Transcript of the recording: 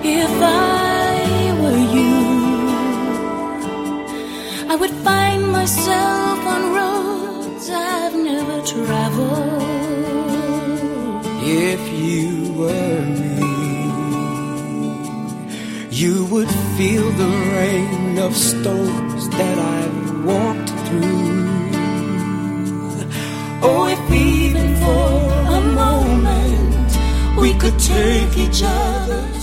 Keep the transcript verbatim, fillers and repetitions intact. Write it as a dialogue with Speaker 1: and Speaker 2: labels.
Speaker 1: If I were you, I would find myself on roads I've never traveled.
Speaker 2: If you were me, you would feel the rain of stones that I've walked through. Oh, if even for a moment we could take each other